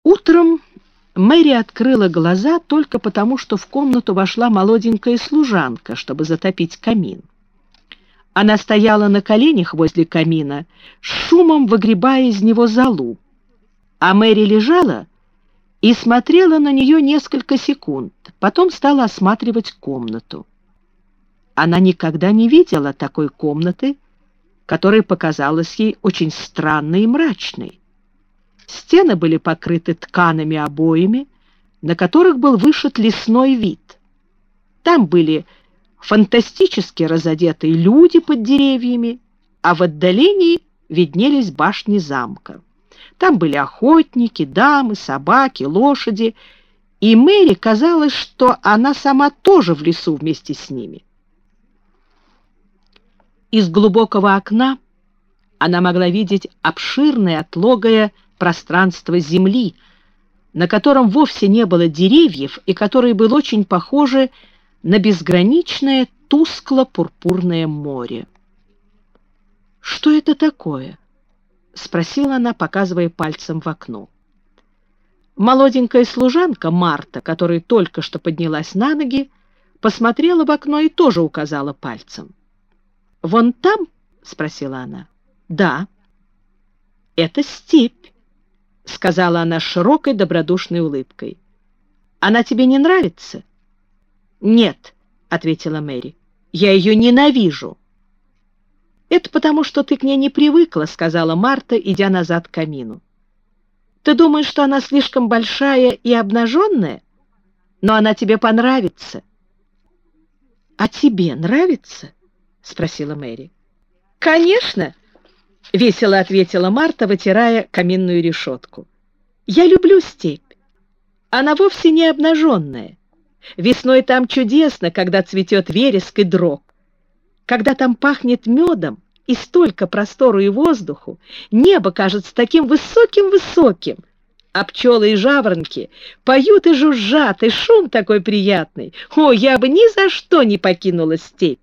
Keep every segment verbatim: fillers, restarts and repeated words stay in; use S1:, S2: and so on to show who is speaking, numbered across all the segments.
S1: Утром Мэри открыла глаза только потому, что в комнату вошла молоденькая служанка, чтобы затопить камин. Она стояла на коленях возле камина, шумом выгребая из него золу, а Мэри лежала и смотрела на нее несколько секунд, потом стала осматривать комнату. Она никогда не видела такой комнаты, которая показалась ей очень странной и мрачной. Стены были покрыты ткаными обоями, на которых был вышит лесной вид. Там были фантастически разодетые люди под деревьями, а в отдалении виднелись башни замка. Там были охотники, дамы, собаки, лошади, и Мэри казалось, что она сама тоже в лесу вместе с ними. Из глубокого окна она могла видеть обширное отлогое пространство земли, на котором вовсе не было деревьев и которое было очень похоже на безграничное тускло-пурпурное море. «Что это такое?» — спросила она, показывая пальцем в окно. Молоденькая служанка Марта, которая только что поднялась на ноги, посмотрела в окно и тоже указала пальцем. «Вон там?» — спросила она. «Да». «Это степь», — сказала она с широкой добродушной улыбкой. «Она тебе не нравится?» «Нет», — ответила Мэри, — «я ее ненавижу». «Это потому, что ты к ней не привыкла», — сказала Марта, идя назад к камину. «Ты думаешь, что она слишком большая и обнаженная? Но она тебе понравится». «А тебе нравится?» — спросила Мэри. «Конечно», — весело ответила Марта, вытирая каминную решетку. «Я люблю степь. Она вовсе не обнаженная. Весной там чудесно, когда цветет вереск и дрог. Когда там пахнет медом и столько простору и воздуху, небо кажется таким высоким-высоким, а пчелы и жаворонки поют и жужжат, и шум такой приятный. О, я бы ни за что не покинула степь!»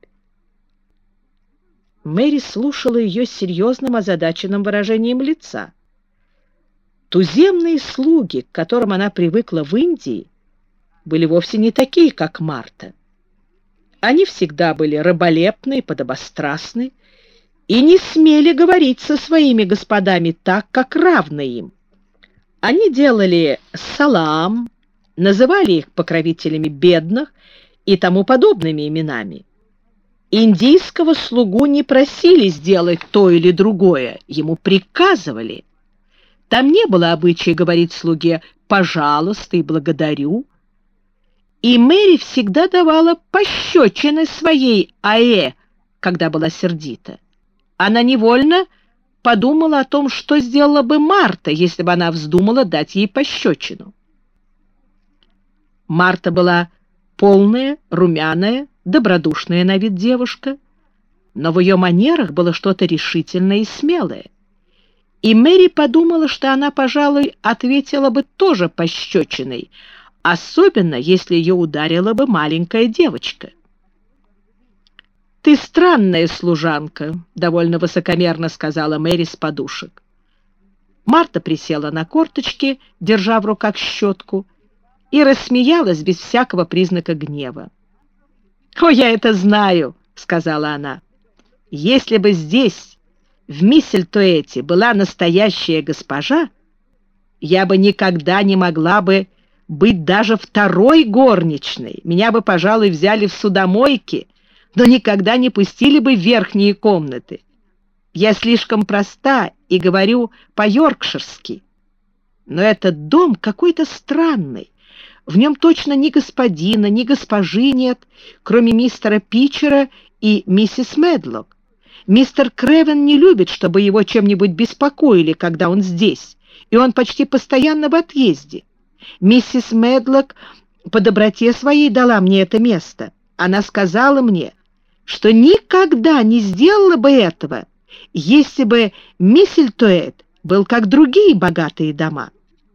S1: Мэри слушала ее с серьезным озадаченным выражением лица. Туземные слуги, к которым она привыкла в Индии, были вовсе не такие, как Марта. Они всегда были раболепны и подобострастны и не смели говорить со своими господами так, как равны им. Они делали салам, называли их покровителями бедных и тому подобными именами. Индийского слугу не просили сделать то или другое, ему приказывали. Там не было обычая говорить слуге «пожалуйста» и «благодарю». И Мэри всегда давала пощечины своей Аэ, когда была сердита. Она невольно подумала о том, что сделала бы Марта, если бы она вздумала дать ей пощечину. Марта была полная, румяная, добродушная на вид девушка, но в ее манерах было что-то решительное и смелое. И Мэри подумала, что она, пожалуй, ответила бы тоже пощечиной, особенно если ее ударила бы маленькая девочка. «Ты странная служанка», — довольно высокомерно сказала Мэри с подушек. Марта присела на корточки, держа в руках щетку, и рассмеялась без всякого признака гнева. «О, я это знаю», — сказала она. «Если бы здесь, в Миссельтуэте, была настоящая госпожа, я бы никогда не могла бы быть даже второй горничной. Меня бы, пожалуй, взяли в судомойки, но никогда не пустили бы в верхние комнаты. Я слишком проста и говорю по-йоркширски. Но этот дом какой-то странный. В нем точно ни господина, ни госпожи нет, кроме мистера Питчера и миссис Медлок. Мистер Кревен не любит, чтобы его чем-нибудь беспокоили, когда он здесь, и он почти постоянно в отъезде. Миссис Медлок по доброте своей дала мне это место. Она сказала мне, что никогда не сделала бы этого, если бы Миссельтуэт был как другие богатые дома.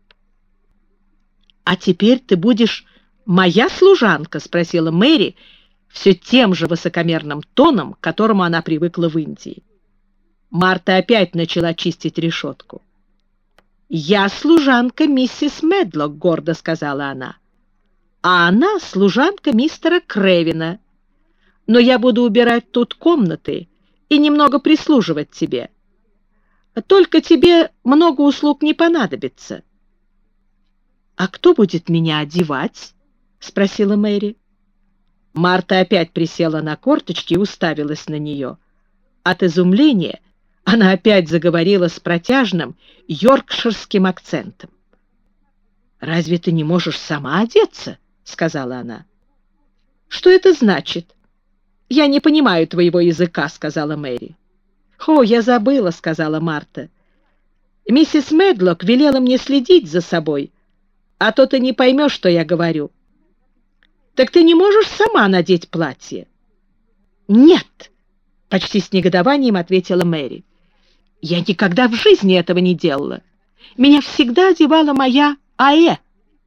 S1: «А теперь ты будешь моя служанка?» — спросила Мэри все тем же высокомерным тоном, к которому она привыкла в Индии. Марта опять начала чистить решетку. «Я служанка миссис Медлок», — гордо сказала она. «А она служанка мистера Кревина. Но я буду убирать тут комнаты и немного прислуживать тебе. Только тебе много услуг не понадобится». «А кто будет меня одевать?» — спросила Мэри. Марта опять присела на корточки и уставилась на нее. От изумления она опять заговорила с протяжным йоркширским акцентом. «Разве ты не можешь сама одеться?» — сказала она. «Что это значит?» «Я не понимаю твоего языка», — сказала Мэри. «О, я забыла», — сказала Марта. «Миссис Медлок велела мне следить за собой, а то ты не поймешь, что я говорю». «Так ты не можешь сама надеть платье?» «Нет», — почти с негодованием ответила Мэри. «Я никогда в жизни этого не делала. Меня всегда одевала моя Аэ».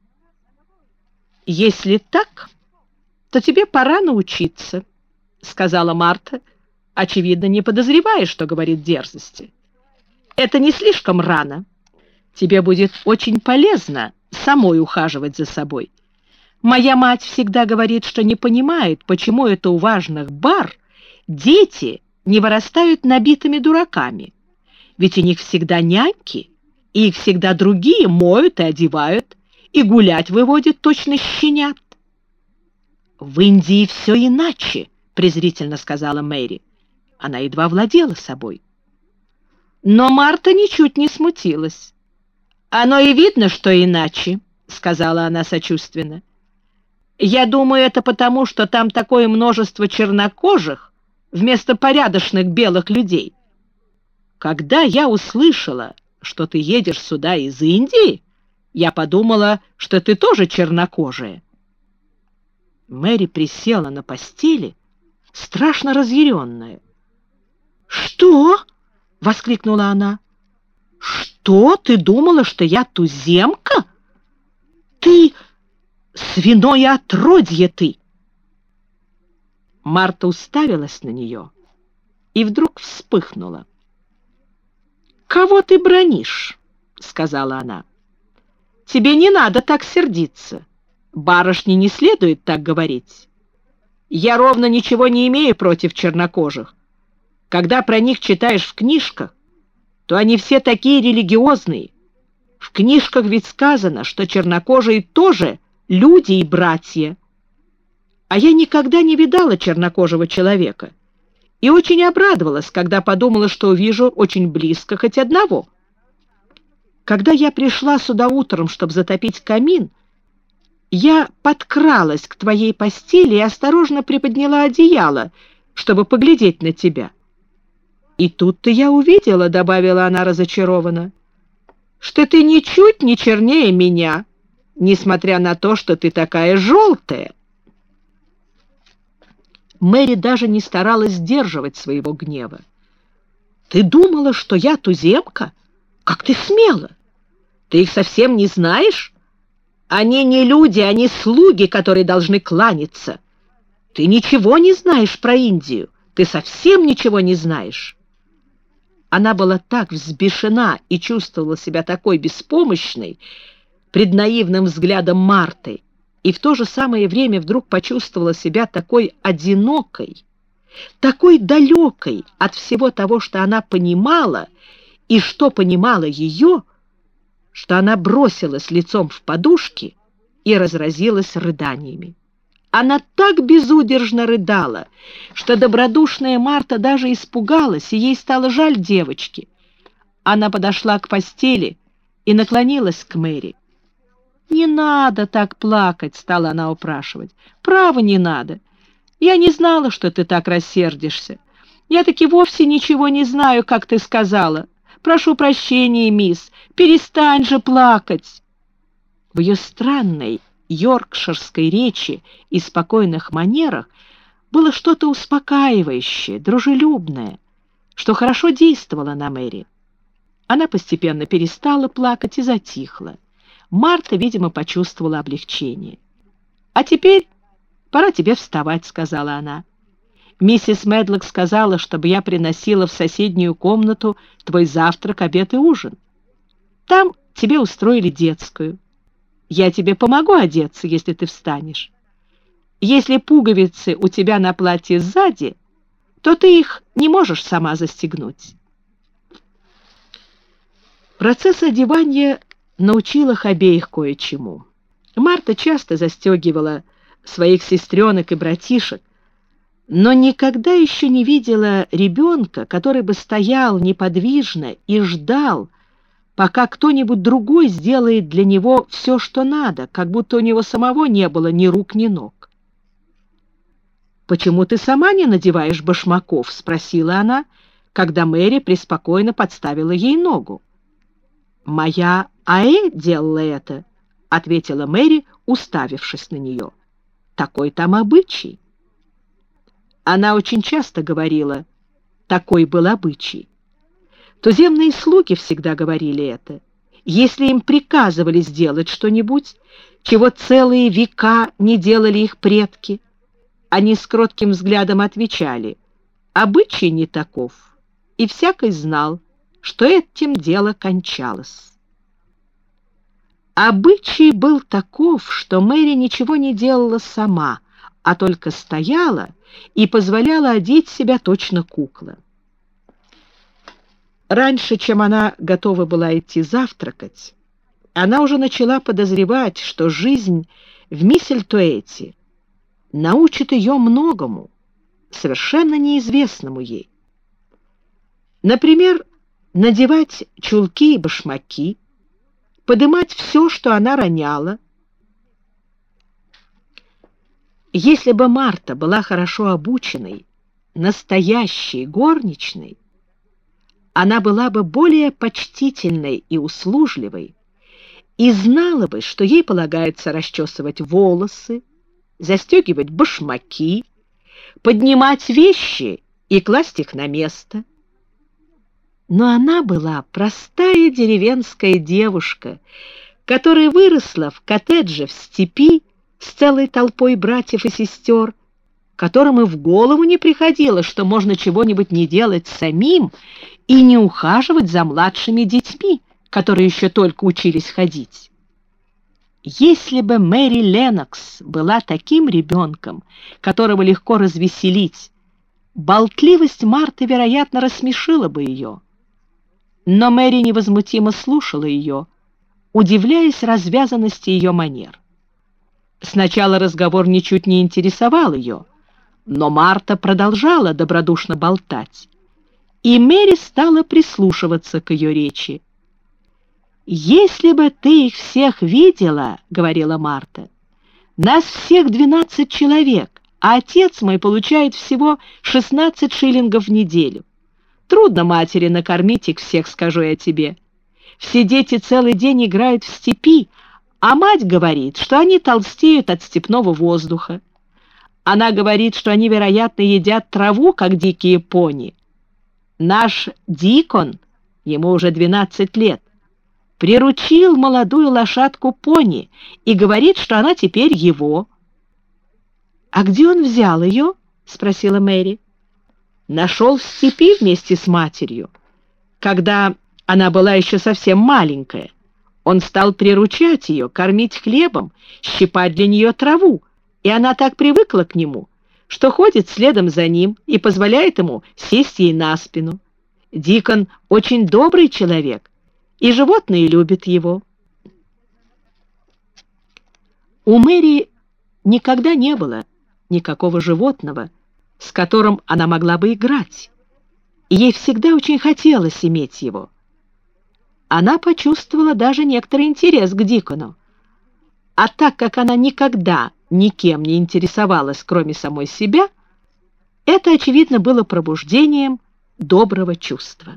S1: «Если так, то тебе пора научиться», — сказала Марта, очевидно, не подозревая, что говорит дерзости. «Это не слишком рано. Тебе будет очень полезно самой ухаживать за собой. Моя мать всегда говорит, что не понимает, почему это у важных бар дети не вырастают набитыми дураками. Ведь у них всегда няньки, и их всегда другие моют и одевают, и гулять выводят точно щенят». «В Индии все иначе», — презрительно сказала Мэри. Она едва владела собой. Но Марта ничуть не смутилась. «Оно и видно, что иначе», — сказала она сочувственно. «Я думаю, это потому, что там такое множество чернокожих вместо порядочных белых людей. Когда я услышала, что ты едешь сюда из Индии, я подумала, что ты тоже чернокожая». Мэри присела на постели, страшно разъяренная. «Что?» — воскликнула она. «Что? Ты думала, что я туземка? Ты свиное отродье ты!» Марта уставилась на нее и вдруг вспыхнула. «Кого ты бранишь?» — сказала она. «Тебе не надо так сердиться. Барышне не следует так говорить. Я ровно ничего не имею против чернокожих. Когда про них читаешь в книжках, то они все такие религиозные. В книжках ведь сказано, что чернокожие тоже люди и братья. А я никогда не видала чернокожего человека и очень обрадовалась, когда подумала, что увижу очень близко хоть одного. Когда я пришла сюда утром, чтобы затопить камин, я подкралась к твоей постели и осторожно приподняла одеяло, чтобы поглядеть на тебя. И тут-то я увидела, — добавила она разочарованно, — что ты ничуть не чернее меня, несмотря на то, что ты такая желтая. Мэри даже не старалась сдерживать своего гнева. «Ты думала, что я туземка? Как ты смела? Ты их совсем не знаешь? Они не люди, они слуги, которые должны кланяться. Ты ничего не знаешь про Индию, ты совсем ничего не знаешь». Она была так взбешена и чувствовала себя такой беспомощной пред наивным взглядом Марты, и в то же самое время вдруг почувствовала себя такой одинокой, такой далекой от всего того, что она понимала и что понимала ее, что она бросилась лицом в подушки и разразилась рыданиями. Она так безудержно рыдала, что добродушная Марта даже испугалась, и ей стало жаль девочки. Она подошла к постели и наклонилась к Мэри. «Не надо так плакать», — стала она упрашивать. «Право, не надо. Я не знала, что ты так рассердишься. Я таки вовсе ничего не знаю, как ты сказала. Прошу прощения, мисс, перестань же плакать». В ее странной йоркширской речи и спокойных манерах было что-то успокаивающее, дружелюбное, что хорошо действовало на Мэри. Она постепенно перестала плакать и затихла. Марта, видимо, почувствовала облегчение. «А теперь пора тебе вставать», — сказала она. «Миссис Медлок сказала, чтобы я приносила в соседнюю комнату твой завтрак, обед и ужин. Там тебе устроили детскую. Я тебе помогу одеться, если ты встанешь. Если пуговицы у тебя на платье сзади, то ты их не можешь сама застегнуть». Процесс одевания научил их обеих кое-чему. Марта часто застегивала своих сестренок и братишек, но никогда еще не видела ребенка, который бы стоял неподвижно и ждал, пока кто-нибудь другой сделает для него все, что надо, как будто у него самого не было ни рук, ни ног. «Почему ты сама не надеваешь башмаков?» — спросила она, когда Мэри преспокойно подставила ей ногу. «Моя Аэ делала это», — ответила Мэри, уставившись на нее. «Такой там обычай». Она очень часто говорила «такой был обычай». Туземные слуги всегда говорили это. Если им приказывали сделать что-нибудь, чего целые века не делали их предки, они с кротким взглядом отвечали: «Обычай не таков», и всякий знал, что этим дело кончалось. Обычай был таков, что Мэри ничего не делала сама, а только стояла и позволяла одеть себя точно кукла. Раньше, чем она готова была идти завтракать, она уже начала подозревать, что жизнь в Миссельтуэте научит ее многому, совершенно неизвестному ей. Например, надевать чулки и башмаки, подымать все, что она роняла. Если бы Марта была хорошо обученной, настоящей горничной, она была бы более почтительной и услужливой и знала бы, что ей полагается расчесывать волосы, застегивать башмаки, поднимать вещи и класть их на место. Но она была простая деревенская девушка, которая выросла в коттедже в степи с целой толпой братьев и сестер, которым и в голову не приходило, что можно чего-нибудь не делать самим и не ухаживать за младшими детьми, которые еще только учились ходить. Если бы Мэри Леннокс была таким ребенком, которого легко развеселить, болтливость Марты, вероятно, рассмешила бы ее. Но Мэри невозмутимо слушала ее, удивляясь развязанности ее манер. Сначала разговор ничуть не интересовал ее, но Марта продолжала добродушно болтать, и Мэри стала прислушиваться к ее речи. «Если бы ты их всех видела, — говорила Марта, — нас всех двенадцать человек, а отец мой получает всего шестнадцать шиллингов в неделю. Трудно матери накормить их всех, скажу я тебе. Все дети целый день играют в степи, а мать говорит, что они толстеют от степного воздуха. Она говорит, что они, вероятно, едят траву, как дикие пони. Наш Дикон, ему уже двенадцать лет, приручил молодую лошадку пони и говорит, что она теперь его». «А где он взял ее?» — спросила Мэри. «Нашел в степи вместе с матерью. Когда она была еще совсем маленькая, он стал приручать ее, кормить хлебом, щипать для нее траву, и она так привыкла к нему, что ходит следом за ним и позволяет ему сесть ей на спину. Дикон очень добрый человек, и животные любят его». У Мэри никогда не было никакого животного, с которым она могла бы играть, и ей всегда очень хотелось иметь его. Она почувствовала даже некоторый интерес к Дикону, а так как она никогда никем не интересовалась, кроме самой себя, это, очевидно, было пробуждением доброго чувства.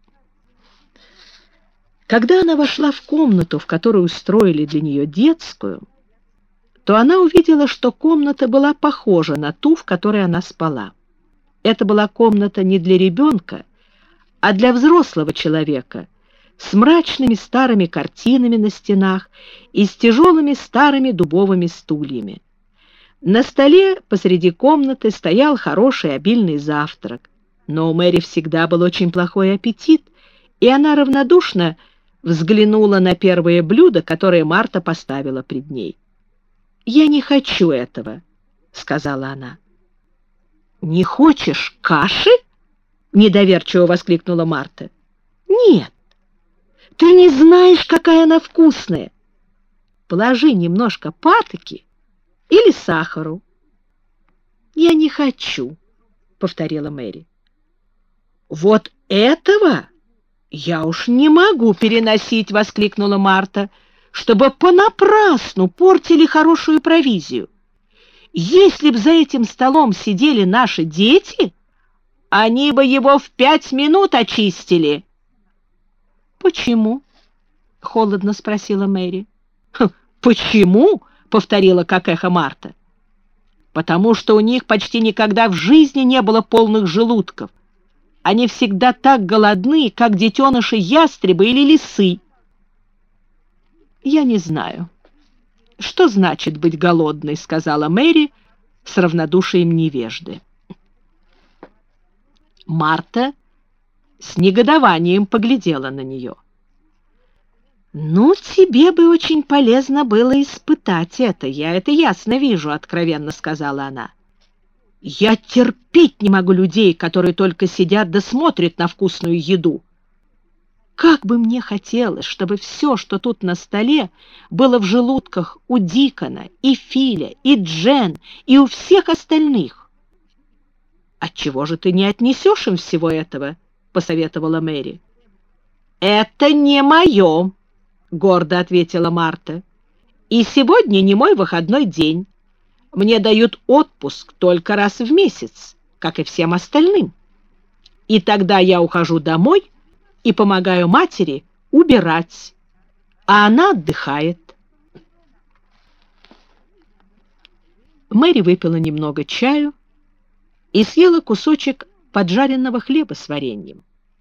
S1: Когда она вошла в комнату, в которой устроили для нее детскую, то она увидела, что комната была похожа на ту, в которой она спала. Это была комната не для ребенка, а для взрослого человека, с мрачными старыми картинами на стенах и с тяжелыми старыми дубовыми стульями. На столе посреди комнаты стоял хороший обильный завтрак, но у Мэри всегда был очень плохой аппетит, и она равнодушно взглянула на первое блюдо, которое Марта поставила пред ней. «Я не хочу этого», — сказала она. «Не хочешь каши?» — недоверчиво воскликнула Марта. «Нет, ты не знаешь, какая она вкусная. Положи немножко патоки или сахару». «Я не хочу», — повторила Мэри. «Вот этого я уж не могу переносить», — воскликнула Марта, «чтобы понапрасну портили хорошую провизию. Если б за этим столом сидели наши дети, они бы его в пять минут очистили». «Почему?» — холодно спросила Мэри. «Почему?» — повторила как эхо Марта. «Потому что у них почти никогда в жизни не было полных желудков. Они всегда так голодны, как детеныши ястреба или лисы». «Я не знаю, что значит быть голодной», — сказала Мэри с равнодушием невежды. Марта с негодованием поглядела на нее. «Ну, тебе бы очень полезно было испытать это, я это ясно вижу», — откровенно сказала она. «Я терпеть не могу людей, которые только сидят да смотрят на вкусную еду. Как бы мне хотелось, чтобы все, что тут на столе, было в желудках у Дикона, и Филя, и Джен, и у всех остальных». «Отчего же ты не отнесешь им всего этого?» — посоветовала Мэри. «Это не мое», — гордо ответила Марта. «И сегодня не мой выходной день. Мне дают отпуск только раз в месяц, как и всем остальным. И тогда я ухожу домой и помогаю матери убирать, а она отдыхает». Мэри выпила немного чаю и съела кусочек поджаренного хлеба с вареньем.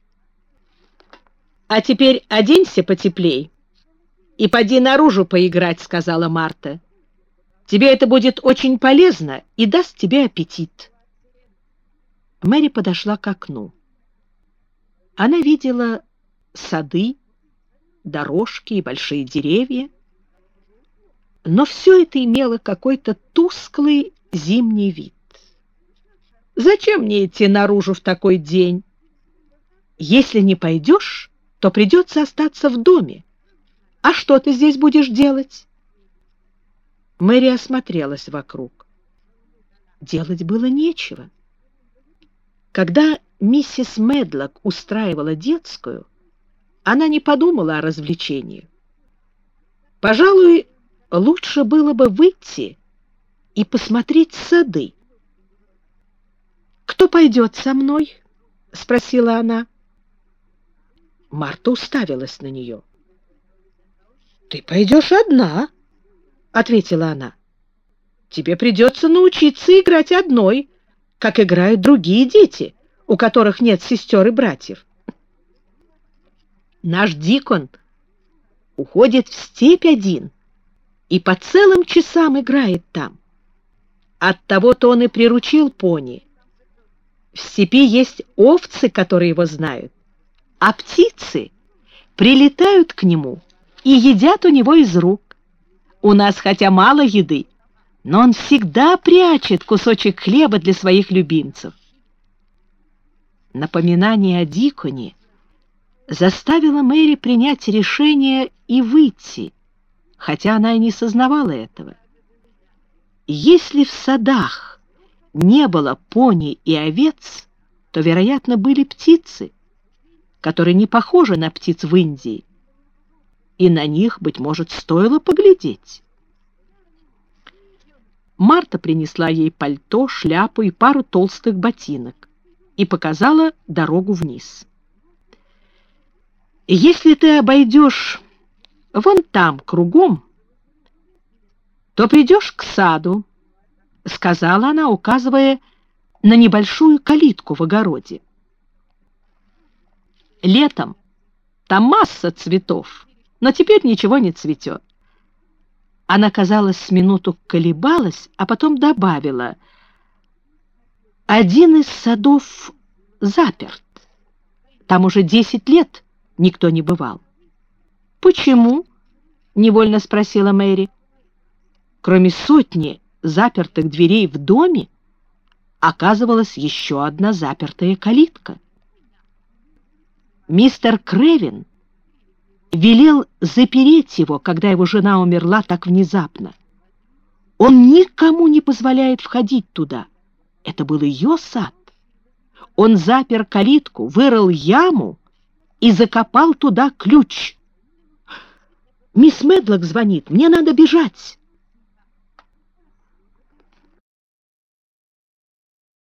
S1: «А теперь оденься потеплей и поди наружу поиграть», — сказала Марта. «Тебе это будет очень полезно и даст тебе аппетит». Мэри подошла к окну. Она видела сады, дорожки и большие деревья, но все это имело какой-то тусклый зимний вид. «Зачем мне идти наружу в такой день? Если не пойдешь, то придется остаться в доме. А что ты здесь будешь делать?» Мэри осмотрелась вокруг. Делать было нечего. Когда миссис Медлок устраивала детскую, она не подумала о развлечении. Пожалуй, лучше было бы выйти и посмотреть сады. «Кто пойдет со мной?» — спросила она. Марта уставилась на нее. «Ты пойдешь одна», — ответила она. «Тебе придется научиться играть одной, как играют другие дети, у которых нет сестер и братьев. Наш Дикон уходит в степь один и по целым часам играет там. Оттого-то он и приручил пони. В степи есть овцы, которые его знают, а птицы прилетают к нему и едят у него из рук. У нас хотя мало еды, но он всегда прячет кусочек хлеба для своих любимцев». Напоминание о Диконе заставило Мэри принять решение и выйти, хотя она и не сознавала этого. Если в садах не было пони и овец, то, вероятно, были птицы, которые не похожи на птиц в Индии, и на них, быть может, стоило поглядеть. Марта принесла ей пальто, шляпу и пару толстых ботинок и показала дорогу вниз. «Если ты обойдешь вон там кругом, то придешь к саду», — сказала она, указывая на небольшую калитку в огороде. «Летом там масса цветов, но теперь ничего не цветет». Она, казалось, с минуту колебалась, а потом добавила: «Один из садов заперт. Там уже десять лет никто не бывал. «Почему?» — невольно спросила Мэри. Кроме сотни запертых дверей в доме, оказывалась еще одна запертая калитка. Мистер Кревин велел запереть его, когда его жена умерла так внезапно. Он никому не позволяет входить туда. Это был ее сад. Он запер калитку, вырыл яму и закопал туда ключ. «Мисс Медлок звонит, мне надо бежать!»